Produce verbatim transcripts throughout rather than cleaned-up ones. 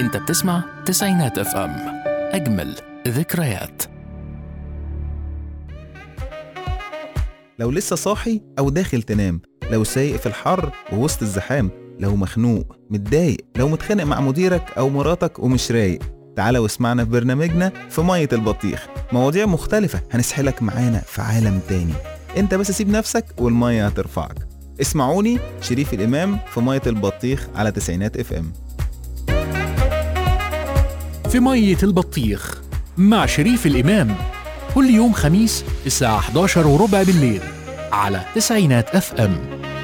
انت بتسمع تسعينات اف ام، اجمل ذكريات. لو لسه صاحي أو داخل تنام، لو سايق في الحر ووسط الزحام، لو مخنوق متضايق، لو متخانق مع مديرك أو مراتك ومش رايق، تعالى واسمعنا في برنامجنا في مية البطيخ. مواضيع مختلفة هنسحلك معانا في عالم تاني، انت بس سيب نفسك والمية هترفعك. اسمعوني شريف الإمام في مية البطيخ على تسعينات اف ام. في مية البطيخ مع شريف الإمام، كل يوم خميس الساعة إحدى عشر وربع بالليل على تسعينات اف ام.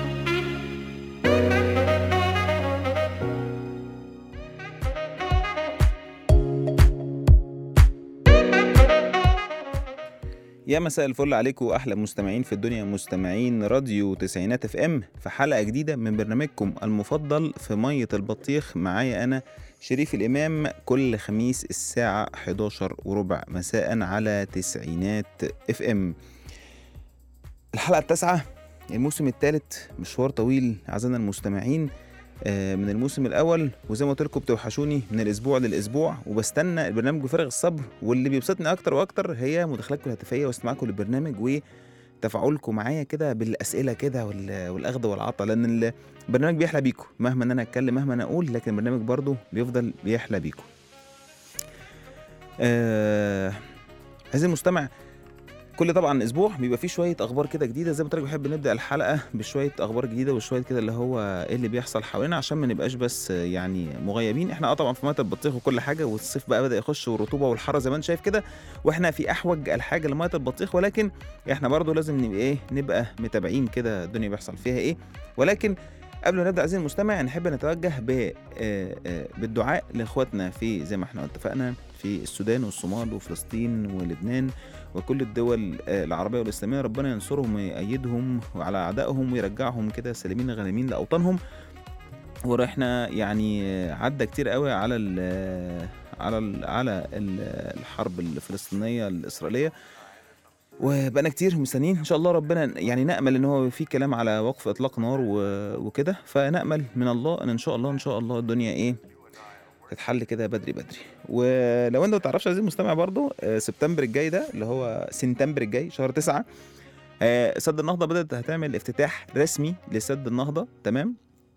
يا مساء الفل عليكم احلى مستمعين في الدنيا، مستمعين راديو تسعينات اف ام، في حلقة جديدة من برنامجكم المفضل في مية البطيخ. معايا انا شريف الامام كل خميس الساعة إحدى عشر وربع مساء على تسعينات اف ام. الحلقة التاسعة، الموسم الثالث، مشوار طويل اعزائنا المستمعين من الموسم الاول، وزي ما قلت لكم بتوحشوني من الاسبوع للاسبوع، وبستنى البرنامج بفارغ الصبر. واللي بيبسطني اكتر واكتر هي مداخلاتكم الهاتفيه واستماعكم للبرنامج وتفاعلكم معايا كده بالاسئله كده والاخذ والعطاء، لان البرنامج بيحلى بيكم مهما ان انا اتكلم مهما انا اقول، لكن البرنامج برضو بيفضل بيحلى بيكم. آه عايز المستمع، كل طبعا اسبوع بيبقى فيه شويه اخبار كده جديده، زي ما قلت بحب نبدا الحلقه بشويه اخبار جديده وشويه كده اللي هو ايه اللي بيحصل حوالينا، عشان ما نبقاش بس يعني مغيبين. احنا اه طبعا في ميه البطيخ وكل حاجه، والصيف بقى بدا يخش والرطوبه والحر زي ما انت شايف كده، واحنا في احوج الحاجه لميه البطيخ، ولكن احنا برضو لازم نبقى ايه نبقى متابعين كده الدنيا بيحصل فيها ايه. ولكن قبل ما نبدا عايزين المستمع نحب نتوجه بالدعاء لاخواتنا في زي ما احنا اتفقنا في السودان والصومال وفلسطين ولبنان وكل الدول العربية والإسلامية. ربنا ينصرهم ويأيدهم على أعدائهم ويرجعهم كده سالمين غانمين لأوطانهم. ورحنا يعني عدى كتير قوي على ال على ال على ال الحرب الفلسطينية الإسرائيلية، وبقنا كتير مستنيين. ان شاء الله ربنا يعني نأمل ان هو في كلام على وقف اطلاق نار وكده، فنأمل من الله ان ان شاء الله ان شاء الله الدنيا ايه تتحل كده بدري بدري. ولو انت ما تعرفش عزيزي المستمع برضو، سبتمبر الجاي ده اللي هو سنتمبر الجاي شهر تسعة، سد النهضة بدأت هتعمل افتتاح رسمي لسد النهضة، تمام.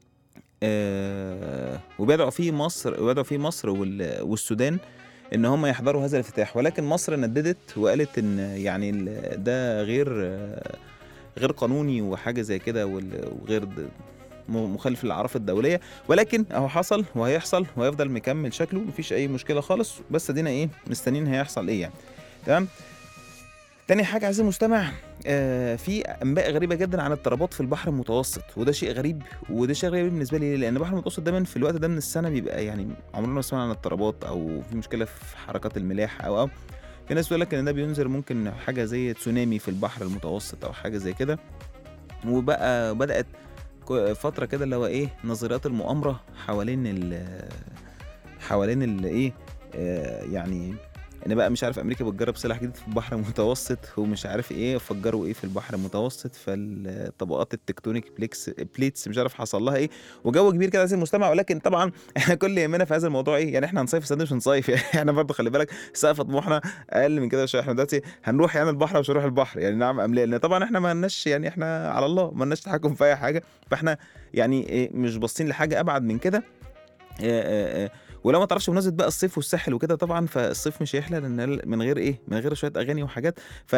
أه وبيدعوا فيه مصر وبيدعوا فيه مصر والسودان ان هم يحضروا هذا الافتتاح، ولكن مصر نددت وقالت ان يعني ده غير غير قانوني وحاجة زي كده وغير مخالف للعرف الدولية. ولكن اهو حصل وهيحصل وهيفضل مكمل شكله، مفيش اي مشكلة خالص، بس ادينا ايه مستنين هيحصل ايه يعني، تمام. تاني حاجة عايز المستمع، آه في انباء غريبة جدا عن اضطرابات في البحر المتوسط، وده شيء غريب وده شيء غريب بالنسبة لي، لان البحر المتوسط دايما في الوقت ده من السنة بيبقى يعني عمرنا ما سمعنا عن اضطرابات او في مشكلة في حركات الملاح او او في ناس بتقول لك ان ده بينذر ممكن حاجة زي تسونامي في البحر المتوسط او حاجة زي كده. وبقى بدأت فترة كده اللي هو ايه نظريات المؤامرة حوالين ال حوالين ال ايه آه يعني ان بقى مش عارف امريكا بتجرب سلاح جديد في البحر المتوسط ومش عارف ايه فجروا ايه في البحر المتوسط، فالطبقات التكتونيك بليكس بليتس مش عارف حصل لها ايه، وجو كبير كده عايز المستمع. ولكن طبعا احنا كل يهمنا في هذا الموضوع ايه يعني احنا هنصيف السنه مش هنصيف يعني احنا برضه خلي بالك سقف طموحنا اقل من كده شويه. احنا دلوقتي هنروح يعني البحر مش هنروح البحر يعني نعم ام لا، لان طبعا احنا ما لناش يعني احنا على الله ما لناش تحكم في اي حاجه، فاحنا يعني إيه مش باصين لحاجه ابعد من كده. إيه إيه ولو ما تعرفش بمناسبه بقى الصيف والساحل وكده، طبعا فالصيف مش هيحلى لان من غير ايه من غير شويه اغاني وحاجات.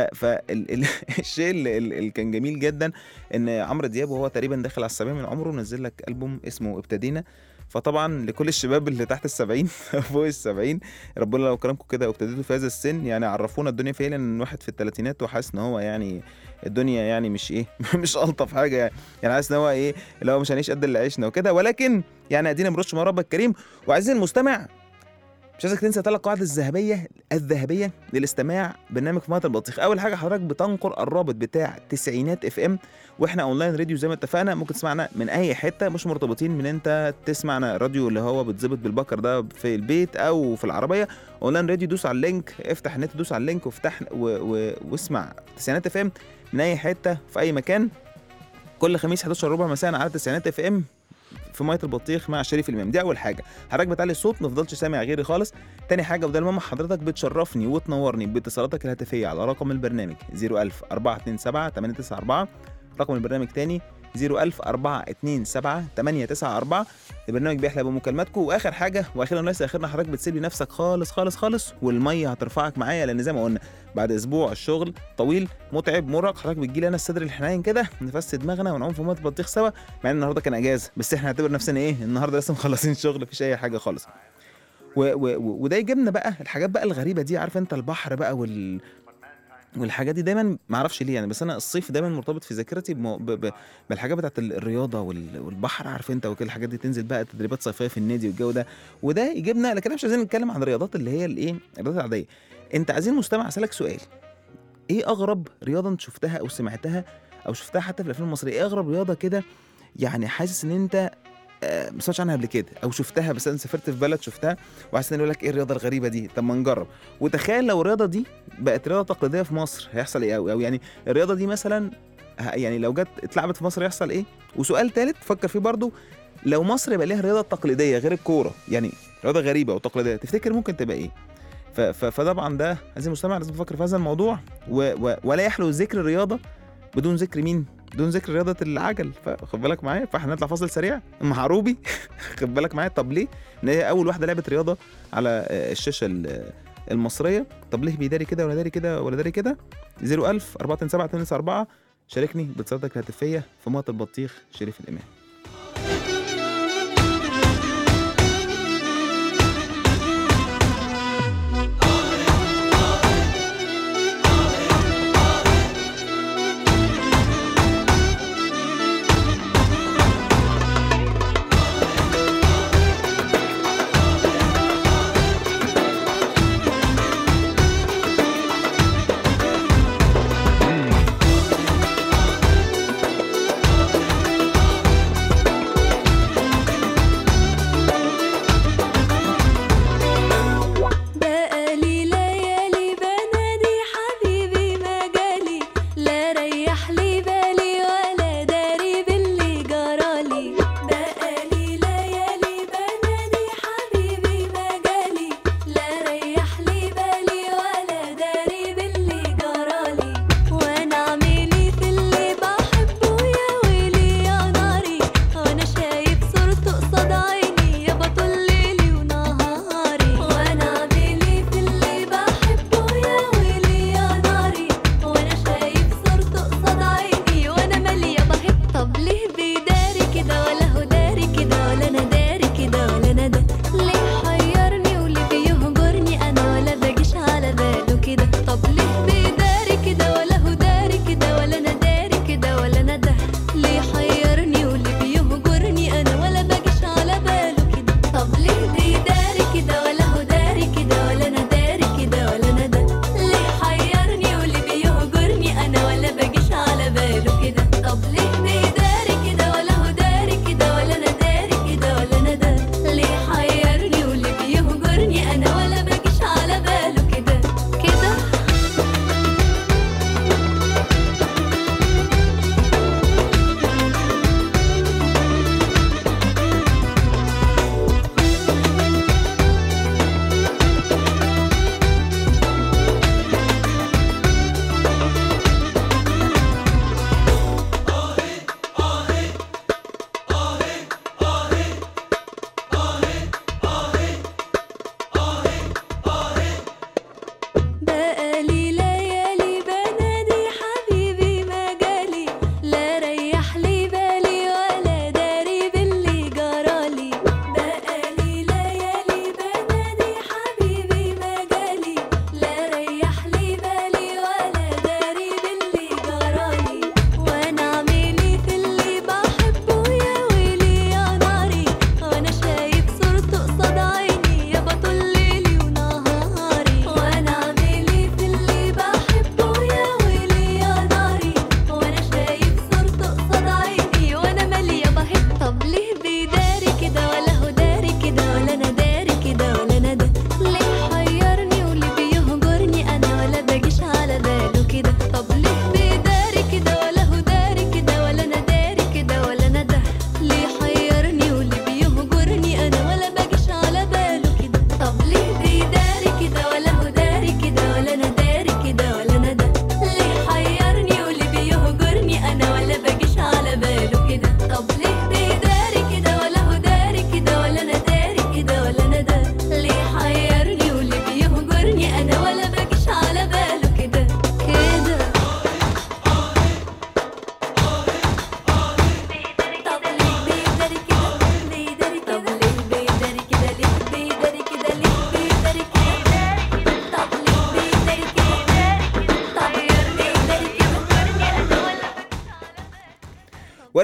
فالشيء اللي, اللي كان جميل جدا ان عمرو دياب وهو تقريبا داخل على السبعين من عمره نزل لك البوم اسمه ابتدينا. فطبعا لكل الشباب اللي تحت السبعين فوق السبعين، ربنا لو كرمكم كده وابتديتوا في هذا السن يعني عرفونا الدنيا فين، لان الواحد في الثلاثينات وحاسس ان هو يعني الدنيا يعني مش ايه مش الطف حاجه يعني يعني حاسس ان هو ايه اللي هو مش هنعيش قد اللي عشنا وكده، ولكن يعني ادينا بنرش مع ربك الكريم. وعايزين المستمع مش عايزك تنسى ثلاث قواعد الذهبيه الذهبيه للاستماع برنامج في ميه البطيخ. اول حاجه حضرتك بتنقر الرابط بتاع تسعينات اف ام، واحنا اونلاين راديو زي ما اتفقنا، ممكن تسمعنا من اي حته، مش مرتبطين من انت تسمعنا راديو اللي هو بتظبط بالبكر ده في البيت او في العربيه. اونلاين راديو دوس على اللينك، افتح النت دوس على اللينك وافتح و... و... واسمع تسعينات اف ام من اي حته في اي مكان. كل خميس إحدى عشر ربع مساء على تسعينات اف ام في ميه البطيخ مع شريف الامام. دي اول حاجه. حضرتك بتعلي الصوت ما تفضلش سامع غيري خالص. تاني حاجه، بدل ما حضرتك بتشرفني وتنورني باتصالاتك الهاتفيه على رقم البرنامج صفر ألف أربعة اتنين سبعة تمانية تسعة أربعة، رقم البرنامج تاني صفر ألف أربعة اتنين سبعة تمانية تسعة أربعة. البرنامج بيحلى بمكالماتكم. واخر حاجه واخيرا وليس اخرنا، حضرتك بتسيب لي نفسك خالص خالص خالص، والميه هترفعك معايا، لان زي ما قلنا بعد اسبوع الشغل طويل متعب مرهق، حضرتك بتجي لي انا الصدر الحنين كده نفس دماغنا ونعوم في ميه البطيخ سوا، مع ان النهارده كان اجازه، بس احنا هنعتبر نفسنا ايه النهارده لسه مخلصين شغل، مفيش اي حاجه خالص. و و وده يجيبنا بقى الحاجات بقى الغريبه دي. عارف انت البحر بقى وال والحاجات دي دايما ما اعرفش ليه يعني، بس انا الصيف دايما مرتبط في ذاكرتي بمو... ب... ب... بالحاجات بتاعت الرياضه وال... والبحر. عارف انت وكل الحاجات دي، تنزل بقى تدريبات صيفيه في النادي والجو ده، وده يجيبنا. لكن احنا مش عايزين نتكلم عن الرياضات اللي هي الايه الرياضات العاديه. انت عايزين مستمع اسالك سؤال، ايه اغرب رياضه انت شفتها او سمعتها او شفتها حتى في الافلام المصريه؟ ايه اغرب رياضه كده يعني حاسس ان انت آه ما سمعتش عنها قبل كده، او شفتها بس انت سافرت في بلد شفتها وحاسس ان يقول لك ايه الرياضه الغريبه دي؟ طب ما نجرب. وتخيل لو الرياضه دي بقت رياضه تقليديه في مصر هيحصل ايه؟ او, أو يعني الرياضه دي مثلا يعني لو جت اتلعبت في مصر هيحصل ايه؟ وسؤال ثالث فكر فيه برضو، لو مصر يبقى ليها رياضه تقليديه غير الكوره، يعني رياضه غريبه وتقليديه، تفتكر ممكن تبقى ايه؟ فطبعا ده عايزين مستمع لازم تفكر في هذا الموضوع. و و ولا يحلو ذكر الرياضه بدون ذكر مين؟ بدون ذكر رياضه العجل. فخد بالك معايا، فاحنا نطلع فاصل سريع مع روبي. خد بالك معايا. طب ليه؟ ان هي اول واحده لعبت رياضه على الشاشه المصريه. طب ليه بيداري كده ولا داري كده ولا داري كده؟ صفر ألف أربعة اتنين سبعة تمانية تسعة أربعة. شاركني باتصالاتك الهاتفيه في ميه البطيخ شريف الامام.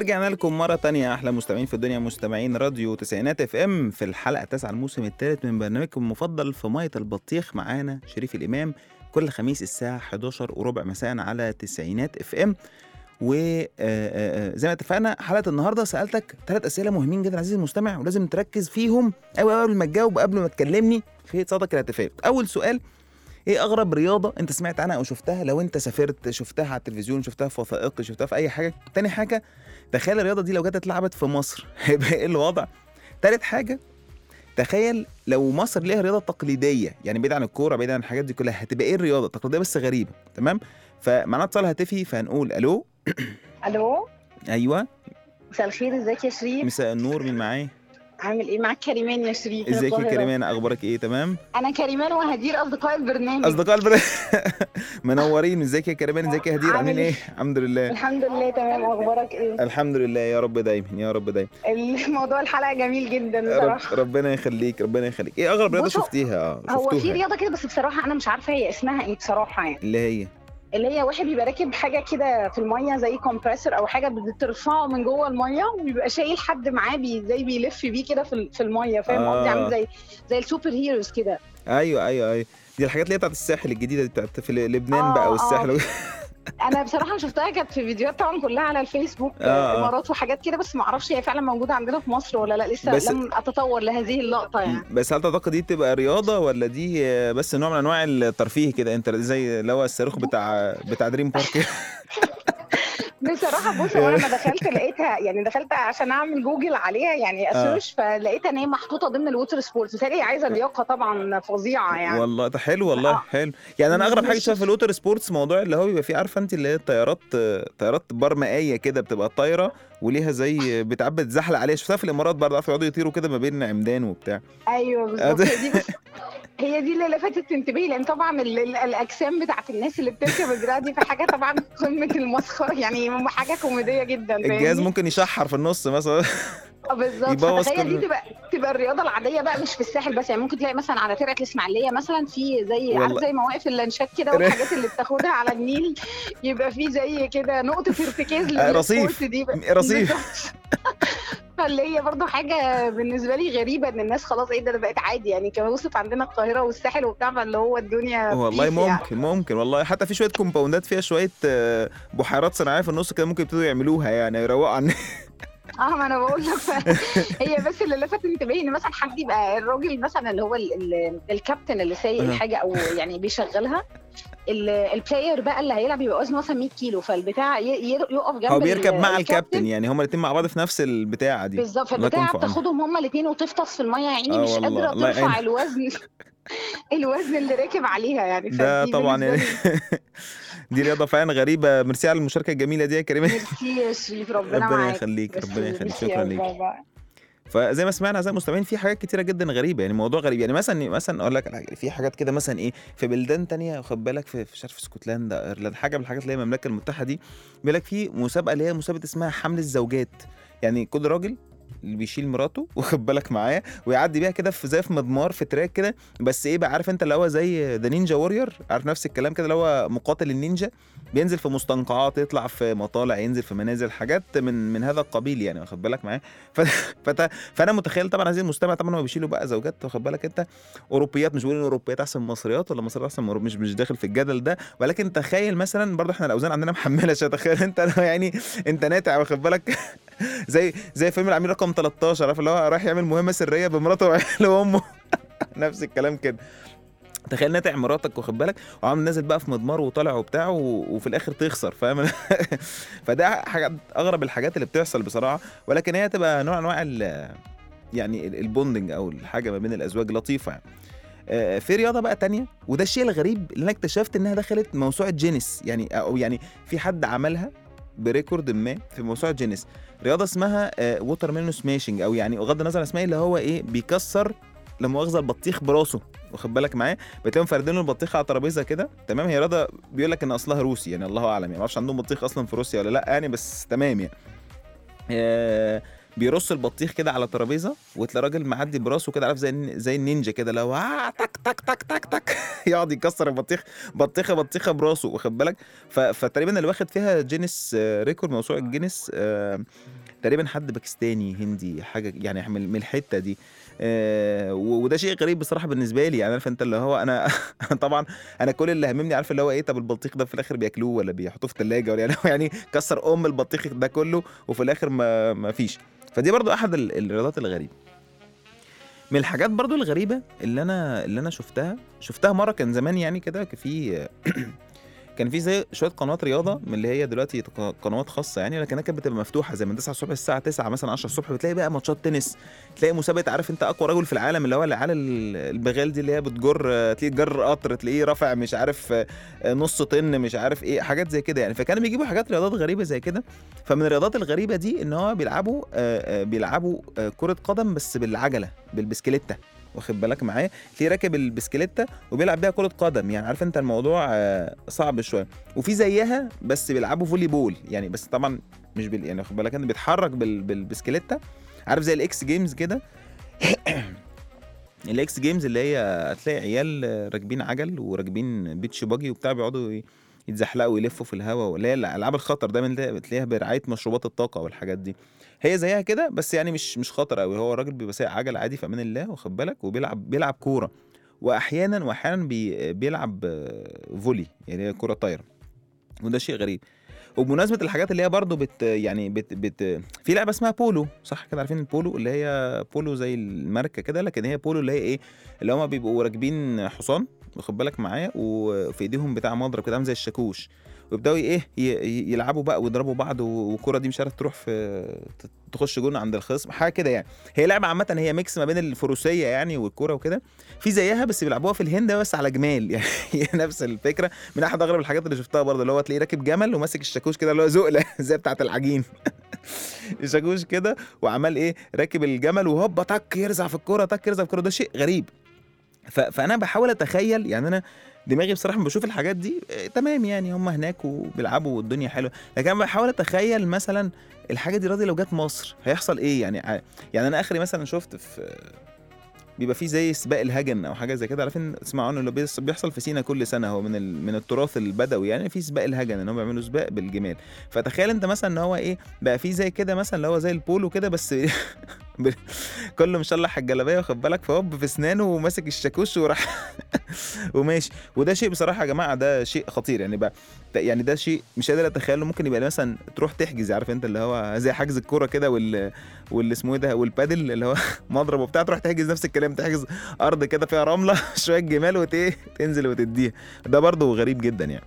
ورجعنا لكم مرة تانية أحلى مستمعين في الدنيا، مستمعين راديو تسعينات اف ام في الحلقة تسعة الموسم الثالث من برنامجكم المفضل في مية البطيخ. معانا شريف الإمام كل خميس الساعة حداشر وربع مساء على تسعينات اف ام. وزي ما اتفقنا حلقة النهاردة سألتك ثلاث أسئلة مهمين جدا عزيزي المستمع، ولازم تركز فيهم أوي قبل ما تجاوب، قبل ما تكلمني في صدق الاتفاق. أول سؤال: ايه اغرب رياضه انت سمعت عنها او شفتها؟ لو انت سافرت شفتها على التلفزيون، شفتها في وثائقي، شفتها في اي حاجه. تاني حاجه: تخيل الرياضه دي لو جت اتلعبت في مصر هيبقى ايه الوضع؟ تالت حاجه: تخيل لو مصر ليها رياضه تقليديه، يعني بعيد عن الكوره بعيد عن الحاجات دي كلها، هتبقى ايه الرياضه تقليديه بس غريبه؟ تمام. فمعنا اتصال هاتفي فهنقول الو. الو، ايوه مساء الخير، ازيك يا شريف؟ مساء النور، مين معايا؟ عامل ايه؟ معاك كريمان يا شريف. من ازيك يا القاهرة. كريمان، اخبارك ايه؟ تمام. انا كريمان وهدير اصدقاء البرنامج. اصدقاء البرنامج منورين. ازيك يا كريمان، ازيك يا هدير، عاملين عامل ايه؟ الحمد لله. الحمد لله تمام، اخبارك ايه؟ الحمد لله، يا رب دايما يا رب دايما. الموضوع الحلقه جميل جدا رب بصراحه. ربنا يخليك ربنا يخليك. ايه اغرب رياضه بص، هو- شفتيها؟ اه هو في شفتوها رياضه كده بس بصراحه انا مش عارفه هي اسمها ايه بصراحه، يعني اللي هي اللي هي واحد بيبقى راكب حاجه كده في الميه زي كومبريسور او حاجه بترفعه من جوه الميه، وبيبقى شايل حد معاه بي زي بيلف بيه كده في ال- في الميه، فاهم قصدي؟ آه. عامل زي زي السوبر هيروز كده. ايوه ايوه ايوه دي الحاجات اللي هي بتاعت الساحل الجديده دي، بتاعت في لبنان آه، بقى آه. والساحل. انا بصراحه شفتها كانت في فيديوهات طبعا كلها على الفيسبوك، آه، آه. امارات وحاجات كده، بس ما اعرفش هي فعلا موجوده عندنا في مصر ولا لا، لسه بس- لم اتطور لهذه اللقطه يعني. بس هل تعتقد دي تبقى رياضه ولا دي آه، بس نوع من انواع الترفيه كده؟ انت زي اللي هو الصاروخ بتاع بتاع دريم بارك. بصراحه بص، هو انا لما دخلت لقيتها، يعني دخلت عشان اعمل جوجل عليها يعني اسيرش، فلقيتها ان هي محطوطه ضمن الووتر سبورتس، بالتالي هي عايزه لياقه طبعا فظيعه يعني. والله ده حلو، والله آه. حلو. يعني انا اغرب حاجه مش- شايفها في الوتر سبورتس موضوع اللي هو بيبقى فيه، عارفه انت اللي هي الطيارات طيارات بار مائيه كده، بتبقى طايره وليها زي بتعبى تزحلق عليها. شفتها في الامارات برضه، عارفه يقعدوا يطيروا كده ما بين عمدان وبتاع. ايوه بالظبط، هي دي بس هي دي اللي لفتت انتباهي، لان طبعا ال- ال- الاجسام بتاعت الناس اللي بتركب الدراع دي في حاجه طبعا قمه المسخره، يعني حاجه كوميديه جدا. الجهاز فاهمني؟ ممكن يشحر في النص مثلا. اه بالظبط. يبوظ فتخيل كل- دي تبقى تبقى الرياضه العاديه بقى، مش في الساحل بس، يعني ممكن تلاقي مثلا على ترعه الاسماعيليه مثلا في زي والله. عارف زي مواقف اللانشات كده والحاجات اللي بتاخدها على النيل، يبقى في زي كده نقطه ارتكاز آه، رصيف. للسبورت دي بقى. رصيف. بالظبط. فاللي هي برضو حاجه بالنسبه لي غريبه، ان الناس خلاص ايه ده، ده بقت عادي يعني، كمان وصلت عندنا القاهره والساحل وبتاع، فاللي هو الدنيا والله بيس يعني. ممكن ممكن والله، حتى في شويه كومباوندات فيها شويه آه، بحيرات صناعيه في النص كده، ممكن يبتدوا يعملوها يعني يروقوا عن. اه ما انا بقول لك ف- هي بس اللي لفت انتباهي ان مثلا حد يبقى الراجل مثلا اللي هو ال- ال- الكابتن اللي سايق أها. الحاجه او يعني بيشغلها، ال- البلاير بقى اللي هيلعب يبقى وزنه مثلا مية كيلو، فالبتاع ي- ي- يقف جنب هو بيركب ال- مع الكابتن، يعني هما الاثنين مع بعض في نفس البتاعه دي. بالظبط. الله يكون فالبتاع في عونهم. بتاخدهم هما الاثنين وتفطس في الميه، يا عيني آه مش والله، قادره الله ترفع يعينها. الوزن الوزن اللي راكب عليها يعني. ده فدي طبعا يعني بالنسبة لي- دي رياضه فعلا غريبه. ميرسي على المشاركه الجميله دي يا كريم. ميرسي يا شريف، ربنا ربنا معاك. يخليك ربنا ميرسي، يخليك، ميرسي شكرا يا ليك. بابا. فزي ما سمعنا اعزائي المستمعين في حاجات كتيره جدا غريبه، يعني موضوع غريب. يعني مثلا مثلا اقول لك على حاجه، في حاجات كده مثلا ايه في بلدان تانية، واخد بالك في في مش عارف في اسكتلندا ايرلندا، حاجه من الحاجات اللي هي المملكه المتحده دي، بيقول لك في مسابقه اللي هي مسابقه اسمها حمل الزوجات. يعني كل راجل اللي بيشيل مراته واخد بالك معاه ويعدي بيها كده في زي في مضمار في تراك كده، بس ايه بقى، عارف انت اللي هو زي ذا نينجا وورير، عارف نفس الكلام كده، اللي هو مقاتل النينجا، بينزل في مستنقعات، يطلع في مطالع، ينزل في منازل، حاجات من من هذا القبيل يعني، واخد بالك معاه. ف... فت... فانا متخيل طبعا عايزين المستمع طبعا هو بيشيلوا بقى زوجات، واخد بالك انت، اوروبيات، مش بقول ان اوروبيات احسن من مصريات ولا مصريات احسن من أوروب... مش مش داخل في الجدل ده، ولكن تخيل مثلا برضه احنا الاوزان عندنا محمله شويه، تخيل انت لو يعني انت ناتع واخد بالك زي زي فيلم العميل رقم تلتاشر، عارف اللي هو رايح يعمل مهمه سريه بمراته وعياله وامه. نفس الكلام كده. تخيل ناتع مراتك واخد بالك وعامل نازل بقى في مضمار وطالع وبتاع و... وفي الاخر تخسر، فاهم؟ فده حاجه اغرب الحاجات اللي بتحصل بصراحه، ولكن هي تبقى نوع انواع ال... يعني البوندنج او الحاجه ما بين الازواج لطيفه يعني. آه، في رياضه بقى تانية، وده الشيء الغريب اللي انا اكتشفت انها دخلت موسوعه جينيس، يعني او يعني في حد عملها بريكورد ما في موسوعه جينيس، رياضه اسمها ووتر ميلون سماشنج، او يعني بغض النظر اسمها اللي هو ايه، بيكسر لا مؤاخذه البطيخ براسه، واخد بالك معايا، بتلاقيهم فاردين البطيخه على ترابيزه كده، تمام. هي رياضه بيقول لك ان اصلها روسي، يعني الله اعلم، يعني ما اعرفش عندهم بطيخ اصلا في روسيا ولا لا يعني، بس تمام يعني. آه بيرص البطيخ كده على ترابيزه، وتلاقي راجل معدي براسه كده، عارف زي الن- زي النينجا كده، لو آه تك تك تك تك تك يقعد يكسر البطيخ بطيخه بطيخه براسه، واخد بالك. ف- فتقريبا اللي واخد فيها جينيس آه، ريكورد، موسوعه جينيس، آه، تقريبا حد باكستاني هندي حاجه يعني من من الحته دي. آه، و- وده شيء غريب بصراحه بالنسبه لي، يعني عارف انت اللي هو انا طبعا انا كل اللي هممني عارف اللي هو ايه، طب البطيخ ده في الاخر بياكلوه ولا بيحطوه في الثلاجه ولا يعني يعني كسر ام البطيخ ده كله وفي الاخر ما ما فيش. فدي برضو احد ال- الرياضات الغريبه. من الحاجات برضو الغريبه اللي انا اللي انا شفتها شفتها مره كان زمان يعني كده، كان في كان في زي شويه قنوات رياضه من اللي هي دلوقتي ق- قنوات خاصه يعني، لكنها كانت بتبقى مفتوحه زي من تسعة الصبح الساعه تسعة مثلا عشرة الصبح، بتلاقي بقى ماتشات تنس، تلاقي مسابقه عارف انت اقوى رجل في العالم اللي هو العيال ال- البغال دي اللي هي بتجر، آه، تلاقيه جر قطر، تلاقيه رافع مش عارف آه، آه، نص طن مش عارف ايه، حاجات زي كده يعني. فكانوا بيجيبوا حاجات رياضات غريبه زي كده. فمن الرياضات الغريبه دي ان هو بيلعبوا آه، آه، بيلعبوا آه، كره قدم بس بالعجله بالبسكليته، واخد بالك معايا، تلاقيه راكب البسكليته وبيلعب بيها كره قدم، يعني عارف انت الموضوع آه، صعب شويه. وفي زيها بس بيلعبوا فولي بول يعني، بس طبعا مش بال يعني واخد بالك انت بيتحرك بال... بالبسكليته، عارف زي الاكس جيمز كده. الاكس جيمز اللي هي هتلاقي عيال راكبين عجل وراكبين بيتش باجي وبتاع، بيقعدوا ي- يتزحلقوا ويلفوا في الهواء، اللي هي الالعاب الخطر دايما اللي بتلاقيها برعايه مشروبات الطاقه والحاجات دي. هي زيها كده بس يعني مش مش خطر قوي، هو الراجل بيبقى سايق عجل عادي في امان الله، واخد بالك، وبيلعب بيلعب كوره، واحيانا واحيانا بي... بيلعب آه، فولي يعني هي كوره طايره، وده شيء غريب. وبمناسبة الحاجات اللي هي برضو بت يعني بت بت في لعبة اسمها بولو، صح كده؟ عارفين البولو اللي هي بولو زي الماركة كده، لكن هي بولو اللي هي ايه، اللي هما بيبقوا راكبين حصان، واخد بالك معايا، وفي ايديهم بتاع مضرب كده عامل زي الشاكوش، ويبداوا ايه ي- ي- يلعبوا بقى ويضربوا بعض، والكرة دي مش عارف تروح في ت- تخش جون عند الخصم، حاجة كده يعني. هي لعبة عامة هي ميكس ما بين الفروسية يعني والكرة وكده. في زيها بس بيلعبوها في الهند بس على جمال يعني هي نفس الفكرة. من احد اغرب الحاجات اللي شفتها برضه اللي هو تلاقيه راكب جمل وماسك الشاكوش كده اللي هو زقله زي بتاعه العجين الشاكوش كده، وعمال ايه راكب الجمل وهوبا تك يرزع في الكوره، تك يرزع في الكوره، ده شيء غريب. ف... فانا بحاول اتخيل يعني، انا دماغي بصراحه لما بشوف الحاجات دي إيه تمام يعني هم هناك وبيلعبوا والدنيا حلوه، لكن انا بحاول اتخيل مثلا الحاجه دي راضي لو جت مصر هيحصل ايه يعني. ع- يعني انا اخري مثلا شفت في بيبقى فيه زي سباق الهجن او حاجه زي كده، عارفين تسمعوا عنه، اللي بيص- بيحصل في سينا كل سنه، هو من ال... من التراث البدوي يعني، في سباق الهجن ان هم بيعملوا سباق بالجمال. فتخيل انت مثلا ان هو ايه بقى في زي كده مثلا اللي هو زي البولو كده بس ب- كله مشلح الجلابيه واخد بالك، فهوب في اسنانه وماسك الشاكوش وراح وماشي. وده شيء بصراحه يا جماعه ده شيء خطير يعني بقى، يعني ده شيء مش قادر اتخيله. ممكن يبقى مثلا تروح تحجز، عارف انت اللي هو زي حجز الكوره كده وال واللي اسمه ايه ده والبادل اللي هو مضرب وبتاع، تروح تحجز نفس الكلام، تحجز ارض كده فيها رمله شويه جمال وت إيه، تنزل وتديها. ده برضو غريب جدا يعني.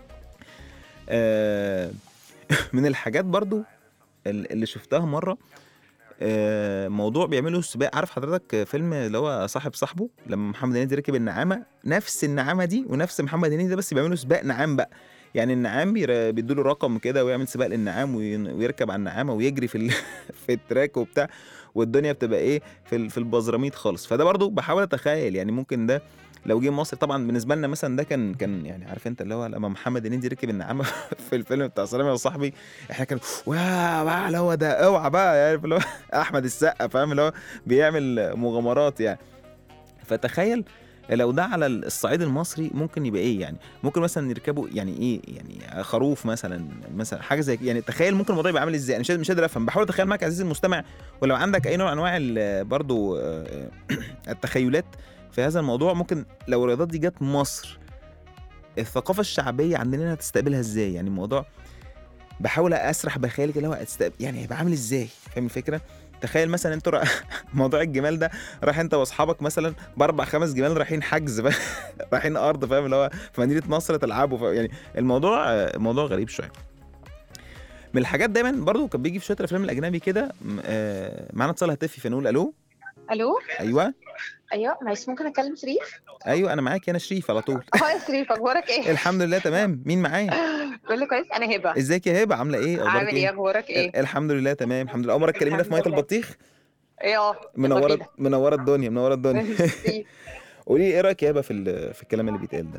آه، من الحاجات برضو ال- اللي شفتها مره، آه، موضوع بيعملوا سباق، عارف حضرتك فيلم اللي هو صاحب صاحبه لما محمد هنيدي ركب النعامه، نفس النعامه دي ونفس محمد هنيدي ده، بس بيعملوا سباق نعام بقى. يعني النعام بير- بيدوا له رقم كده ويعمل سباق للنعام وين- ويركب على النعامه ويجري في ال... في التراك وبتاع، والدنيا بتبقى ايه في ال... في البزراميط خالص. فده برضو بحاول اتخيل يعني ممكن ده لو جه مصر، طبعا بالنسبه لنا مثلا ده كان كان يعني عارف انت اللي هو لما محمد هنيدي ركب النعامه في الفيلم بتاع سلام يا صاحبي، احنا كان واو واو اللي هو ده اوعى بقى يعني اللي هو احمد السقا فاهم اللي هو بيعمل مغامرات يعني. فتخيل لو ده على الصعيد المصري ممكن يبقى ايه يعني، ممكن مثلا يركبوا يعني ايه يعني خروف مثلا مثلا حاجه زي كده. يعني تخيل ممكن الموضوع يبقى عامل ازاي، انا مش مش قادر افهم، بحاول اتخيل معاك يا عزيزي المستمع، ولو عندك اي نوع من انواع ال- برضو آه، التخيلات في هذا الموضوع، ممكن لو الرياضات دي جت مصر الثقافه الشعبيه عندنا هتستقبلها ازاي يعني. الموضوع بحاول اسرح بخيالي كده اللي هو هتستقبل يعني هيبقى عامل ازاي، فاهم الفكره؟ تخيل مثلا انتوا را- موضوع الجمال ده، رايح انت واصحابك مثلا باربع خمس جمال رايحين حجز بقى رايحين ارض فاهم اللي هو في مدينه نصر تلعبوا فاهم؟ يعني الموضوع آه، الموضوع غريب شويه. من الحاجات دايما برضو كان بيجي في شويه الافلام الاجنبي كده م- آه، معانا اتصال هاتفي فنقول الو. الو. ايوه ايوه معلش ممكن اكلم شريف؟ ايوه انا معاك انا شريف على طول اه يا شريف اخبارك ايه؟ الحمد لله تمام. مين معايا؟ كله كويس، انا هبه. ازيك يا هبه عامله ايه اخبارك عامل ايه؟ ايه؟ اخبارك ايه؟ ال- الحمد لله تمام الحمد لله. اول مره تكلمينا في الحمد ميه لله. البطيخ. ايه اه يلا منوره بينا. منوره الدنيا منوره الدنيا. ميرسي. قولي لي ايه رايك يا هبه في ال- في الكلام اللي بيتقال ده؟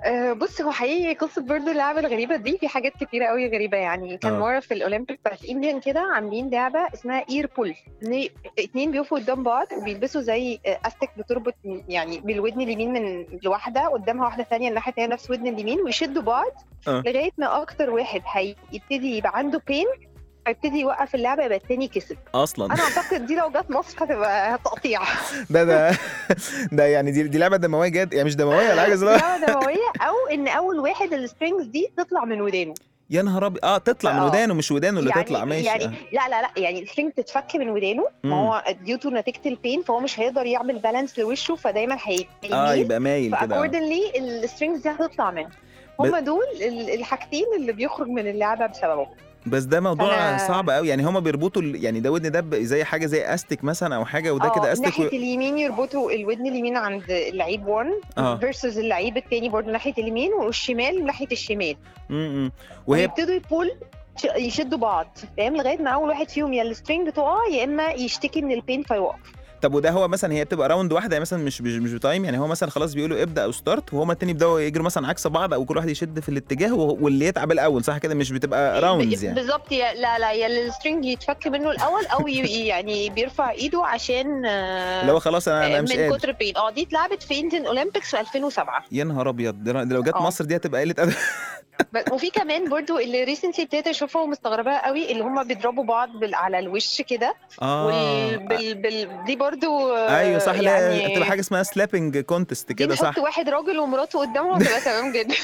أه بص، هو حقيقي قصة برضو اللعبة الغريبة دي في حاجات كتيرة قوي غريبة. يعني كان اه مرة في الأولمبيك بتاعت إنديان كده عاملين لعبة اسمها إير بول. اتنين بيقفوا قدام بعض وبيلبسوا زي آه، أستك بتربط يعني بالودن اليمين من لواحدة قدامها واحدة ثانية الناحية التانية نفس ودن اليمين، ويشدوا بعض اه لغاية ما أكتر واحد هيبتدي يبقى عنده بين هيبتدي يوقف اللعبة يبقى التاني كسب. اصلا. أنا أعتقد دي لو جت مصر هتبقى تقطيع. ده ده ده يعني دي دي لعبه دمويه جد يعني، مش دمويه ولا حاجه زي دي لعبة دموية، أو إن أول واحد السترينجز دي تطلع من ودانه. يا نهار ابيض. اه تطلع من اه ودانه مش ودانه اللي يعني تطلع، ماشي. يعني اه لا لا لا يعني السترينج تتفك من ودانه، ما امم هو ديوتو نتيجة البين فهو مش هيقدر يعمل بالانس لوشه، فدايما اه هيميل، يبقى مايل كده. اه فاكوردنلي السترينجز دي هتطلع منه. ب... هما دول ال- الحاجتين اللي بيخرج من اللعبة بسببهم. بس ده موضوع فانا صعب قوي يعني. هما بيربطوا ال- يعني ده ودن ده ب- زي حاجه زي استك مثلا او حاجه، وده كده اه استك ناحية و... اليمين يربطوا الودن اليمين عند اللعيب واحد اه فيرسز اللعيب التاني برضه ناحية اليمين، والشمال ناحية الشمال، امم وهي ويبتدوا يبول يشدوا بعض، فاهم، لغايه ما اول واحد فيهم يا السترينج تقع يا اما يشتكي من البين فيوقف. طب وده هو مثلا هي بتبقى راوند واحده يعني، مثلا مش مش مش بتايم يعني، هو مثلا خلاص بيقولوا ابدا او ستارت وهما التاني يبداوا يجروا مثلا عكس بعض، او كل واحد يشد في الاتجاه وهو- واللي يتعب الاول، صح كده؟ مش بتبقى راوندز يعني. بالظبط، يا لا لا يا السترينج يتفك منه الاول او ي- يعني بيرفع ايده عشان آه، اللي هو خلاص انا انا مش من قادر. كتر البين. اه دي اتلعبت في انديان اولمبيكس في ألفين وسبعة. يا نهار ابيض، ده ده لو جت اه مصر دي هتبقى قله ادب. ب- وفي كمان برضو اللي ريسنتلي ابتديت اشوفها ومستغرباها قوي، اللي هم بيضربوا بعض بال... على الوش كده، وال اه بال... بال... دي برضو ايوه صح، آه، لا يعني هتبقى حاجه اسمها سلابنج كونتست دي كده، نحط صح؟ واحد راجل ومراته قدامه هتبقى تمام جدا.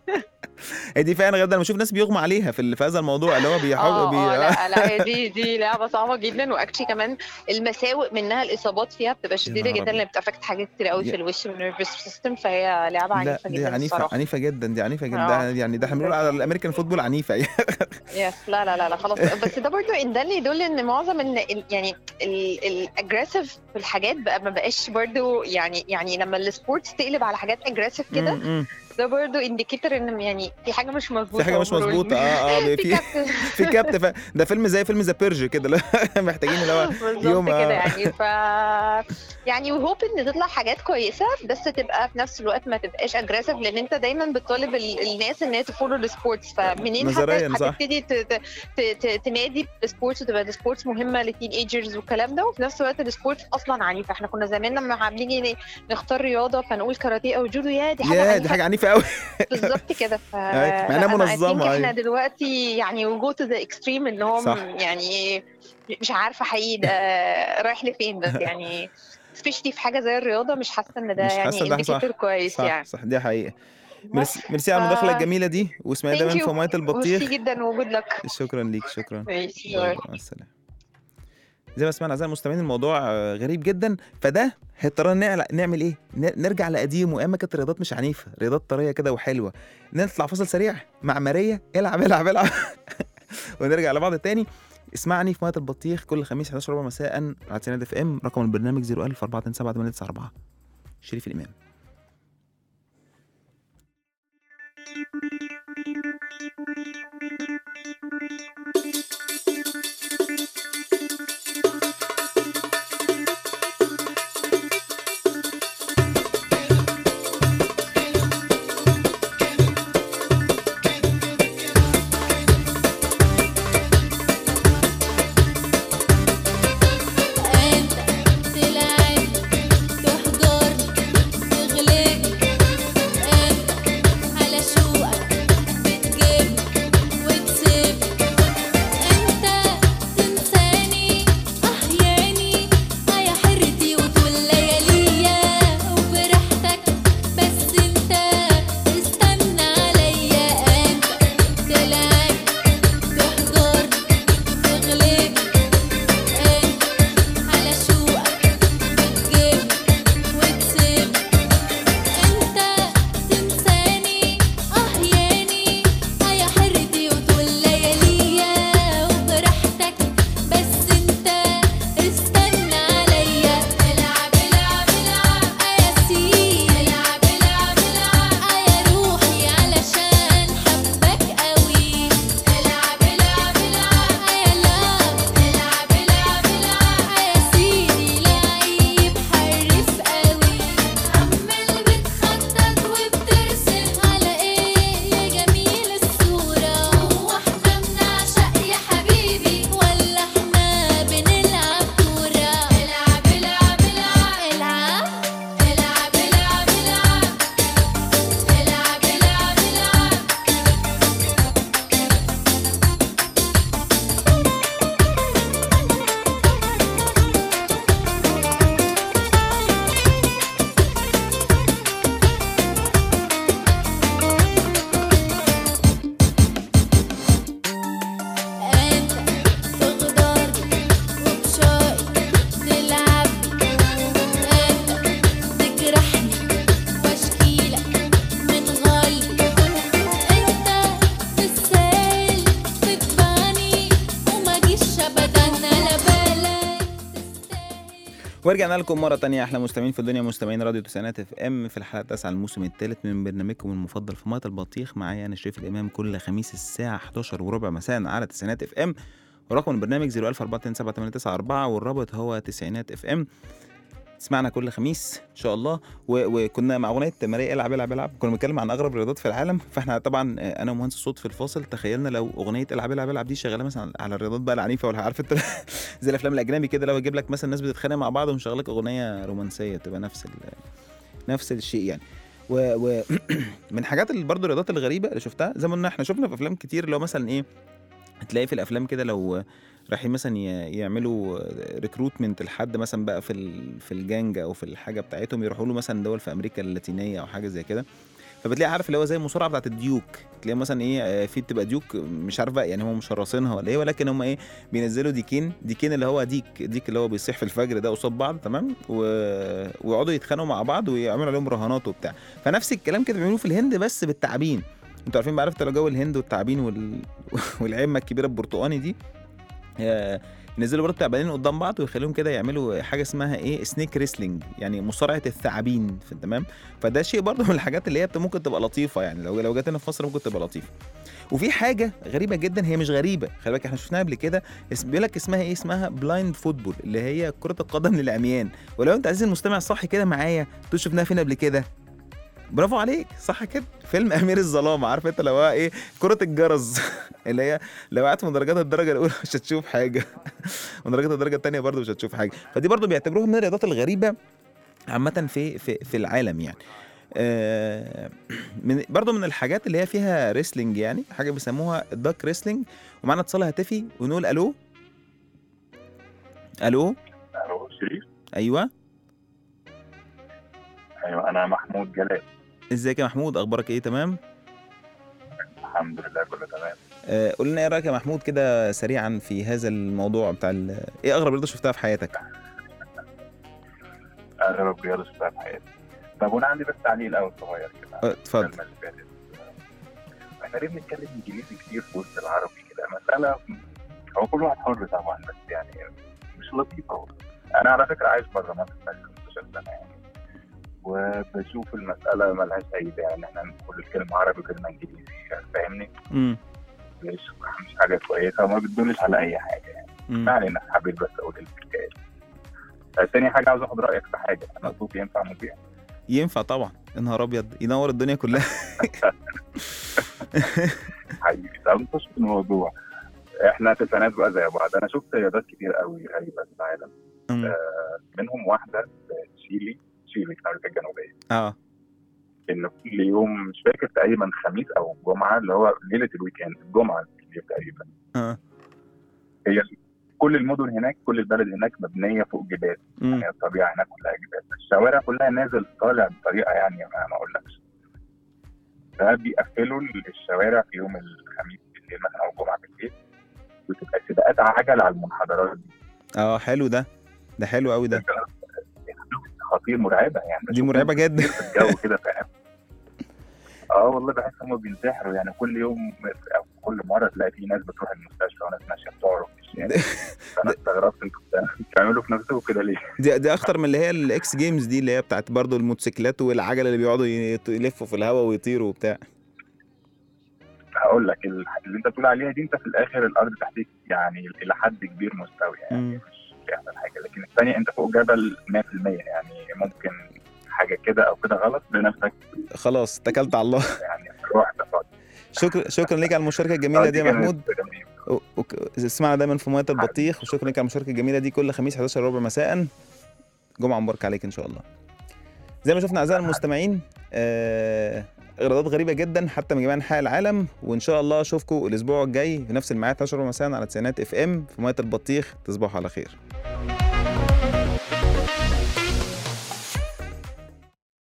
هي دي فعلا غدا، انا بشوف ناس بيغمى عليها في ال- في هذا الموضوع اللي هو بيحاول اه بي... اه لا لا هي دي دي لعبه صعبه جدا، واكشلي كمان المساوئ منها الاصابات فيها بتبقى يا شديده نهار جدا، ابيض. اللي بتأفكت حاجات كتير قوي يا- في الوش والنيرفس سيستم، فهي لعبه لا عنيفه دي جدا عنيفه الصراحه. عنيفه جدا، دي عنيفه جدا، ده اه يعني ده احنا بنقول بس على الامريكان فوتبول عنيفه يعني. يس لا لا لا لا خلاص. بس ده برضو ان ده اللي يدل ان معظم ان ال- يعني الاجريسيف في الحاجات بقى ما بقاش برضو يعني يعني لما السبورتس تقلب على حاجات اجريسيف كده، امم ده برضو انديكيتور ان يعني في حاجه مش مظبوطه في حاجه مش overall. مظبوطه. اه اه في في كابتن في كابت ف... ده فيلم زي فيلم ذا بيرج كده، لا محتاجين اللي هو بالظبط يوم كده آه. يعني. ف يعني وهوب ان تطلع حاجات كويسه، بس تبقى في نفس الوقت ما تبقاش اجريسيف، لان انت دايما بتطالب ال- الناس ان هي تفولو السبورتس، فمنين هت- نظريا صح. هتبتدي ت- ت- ت- ت- تنادي السبورتس وتبقى السبورتس مهمه للتين ايجرز والكلام ده، وفي نفس الوقت السبورتس اصلا عنيفه. احنا كنا زمان لما بنيجي نختار رياضه فنقول كاراتيه او جودو، يا دي حاجه يا دي عنيفه حاجه عنيفه قوي. بالظبط كده. ف أيوة. مع انها لا، انا I think منظمه. احنا ايوه دلوقتي يعني we go to the extreme اللي هو صح. م- يعني مش عارفه حقيقي ده رايح لفين، بس يعني سبيشلي في حاجه زي الرياضه مش حاسه ان ده مش حاسه يعني ده صح. انديكيتور كويس صح يعني. صح، دي حقيقه. بس ميرسي ميرسي ف على المداخله الجميله دي، واسمعي ثانك دايما يو، في ميه البطيخ. ميرسي جدا وجود لك. شكرا ليك، شكرا. ماشي باي باي، مع السلامه. زي ما سمعنا اعزائي المستمعين الموضوع آه، غريب جدا، فده هيضطرنا نعل- نعمل ايه؟ ن- نرجع لقديم، واما كانت الرياضات مش عنيفه، رياضات طريه كده وحلوه. نطلع فاصل سريع مع ماريا، العب العب العب ونرجع لبعض تاني. اسمعني في ميه البطيخ كل خميس احدى عشر وربع مساء على تسعين اف ام. رقم البرنامج صفر ألف أربعة اتنين سبعة تمانية تسعة أربعة. شريف الامام. انت تلعب تحجر تغلب، انت على شوقك بتجيب وتسيب، انت ورجعنا لكم مرة تانية أحلى مستمعين في الدنيا، مستمعين راديو تسعينات اف ام في الحلقة التاسعة الموسم الثالث من برنامجكم المفضل في مية البطيخ. معايا أنا شريف الإمام كل خميس الساعة حداشر وربع مساء على تسعينات اف ام، ورقم البرنامج صفر ألف أربعة اتنين سبعة تمانية تسعة أربعة، والرابط هو تسعينات اف ام. اسمعنا كل خميس ان شاء الله. و... وكنا مع اغنيه ماريا العب العب العب كنا بنتكلم عن اغرب الرياضات في العالم. فاحنا طبعا انا ومهندس الصوت في الفاصل تخيلنا لو اغنيه العب العب العب دي شغاله مثلا على الرياضات بقى العنيفه، ولا عارف انت زي الافلام الاجنبي كده، لو يجيب لك مثلا ناس بتتخانق مع بعض ومشغل لك اغنيه رومانسيه تبقى نفس ال... نفس الشيء يعني. و... و... من الحاجات اللي برضه الرياضات الغريبه اللي شفتها زي ما قلنا احنا شفنا في افلام كتير، اللي هو مثلا ايه هتلاقي في الافلام كده لو رايحين مثلا يعملوا ريكروتمنت لحد مثلا بقى في في الجانج او في الحاجه بتاعتهم، يروحوا له مثلا دول في امريكا اللاتينيه او حاجه زي كده، فبتلاقي عارف اللي هو زي المصارعه بتاعت الديوك، تلاقي مثلا ايه في بتبقى ديوك مش عارف بقى يعني هم مشرصينها ولا ايه، ولكن هم ايه بينزلوا ديكين ديكين اللي هو ديك ديك اللي هو بيصيح في الفجر ده قصاد بعض تمام، و... ويقعدوا يتخانقوا مع بعض ويعملوا عليهم رهانات وبتاع. فنفس الكلام كده بيعملوه في الهند بس بالتعابين. انتوا عارفين بقى عرفت لو جو الهند والتعابين وال... والعمه الكبيره البرتقاني دي، ينزلوا برضه تعبانين قدام بعض ويخليهم كده يعملوا حاجه اسمها ايه سنيك ريسلينج، يعني مصارعه الثعابين تمام. فده شيء برضه من الحاجات اللي هي ممكن تبقى لطيفه، يعني لو لو جت هنا في مصر ممكن تبقى لطيفه. وفي حاجه غريبه جدا، هي مش غريبه خلي بالك احنا شفناها قبل كده، بيقول لك اسمها ايه اسمها بلايند فوتبول، اللي هي كره القدم للعميان. ولو انت عايز المستمع صح كده معايا تقول شفناها فين قبل كده، برافو عليك صح كده، فيلم امير الظلام. عارف انت لو ايه كره الجرس اللي هي لو قعدت من درجات الدرجه الاولى مش هتشوف حاجه من درجات الدرجه الثانيه برضو مش هتشوف حاجه. فدي برضو بيعتبروها من الرياضات الغريبه عامه في في في العالم يعني. آه من برضو من الحاجات اللي هي فيها ريسلينج، يعني حاجه بيسموها الداك ريسلينج. ومعنا اتصال هاتفي ونقول الو الو الو شريف. ايوه ايوه انا محمود جلال. ازيك يا محمود، اخبارك ايه؟ تمام الحمد لله كله تمام. آه قول لنا ايه رايك يا محمود كده سريعا في هذا الموضوع بتاع ايه اغرب رياضه شفتها في حياتك؟ اغرب رياضه شفتها في حياتي. طب وانا عندي بس تعليق الاول صغير كده. اتفضل. احنا ليه بنتكلم انجليزي كتير في وسط العربي كده؟ مساله هو كل واحد حر طبعا، بس يعني مش لطيفه. انا على فكره عايش بره مصر بقالي خمستاشر سنه يعني، وبشوف المسألة ملهاش أي داعي إن إحنا نقول الكلمة عربي وكلمة إنجليزي، فاهمني؟ امم مش مش حاجة كويسة وما بتدلش على أي حاجة يعني. ما علينا، حبيت بس أقول الحكاية. تاني حاجة عاوز أخد رأيك في حاجة، أنا صوتي ينفع مذيع؟ ينفع طبعا، يا نهار أبيض ينور الدنيا كلها. حبيبي طب نخش في الموضوع. إحنا تسعينات بقى زي بعض. أنا شفت رياضات كتير قوي غريبة في العالم. آه منهم واحدة في تشيلي تشيلي في أمريكا الجنوبية. اه إن كل يوم مش فاكر تقريبا خميس أو جمعة، اللي هو ليلة الويكند الجمعة تقريبا. اه هي كل المدن هناك، كل البلد هناك مبنية فوق جبال، يعني الطبيعة هناك كلها جبال، الشوارع كلها نازل طالع بطريقة يعني ما أقولكش. فبيقفلوا الشوارع في يوم الخميس بالليل مثلا أو الجمعة بالليل، وتبقى سباقات عجل على المنحدرات دي. اه حلو ده ده حلو قوي ده، خطير مرعبة يعني، دي مرعبة جدا في الجو كده فاهم. اه والله بحس هم بينتحروا يعني، كل يوم او كل مره تلاقي في ناس بتروح المستشفى وناس ماشيه بتعرف يعني. انا استغربت انتوا بتعملوا في نفسكم كده ليه؟ دي دي اخطر من اللي هي الاكس جيمز دي، اللي هي بتاعت برضو الموتوسيكلات والعجله اللي بيقعدوا يلفوا في الهواء ويطيروا وبتاع. هقول لك اللي انت بتقول عليها دي، انت في الاخر الارض تحتك يعني الى حد كبير مستوي يعني، م. مش بيحصل حاجه. لكن الثانيه انت فوق جبل مية في المية يعني، ممكن حاجه كده او كده غلط لنفسك خلاص اتكلت على الله يعني روح تفضل. شكرا شكرا ليك على المشاركه الجميله دي يا محمود. اسمعنا دايما في مية البطيخ، وشكرا ليك على المشاركه الجميله دي كل خميس حداشر ربع مساء. جمعه مباركه عليك ان شاء الله. زي ما شفنا اعزائي المستمعين آه رياضات غريبه جدا حتى من جميع انحاء العالم، وان شاء الله اشوفكم الاسبوع الجاي في نفس الميعاد حداشر ربع مساء على تسعينات اف ام في مية البطيخ. تصبحوا على خير.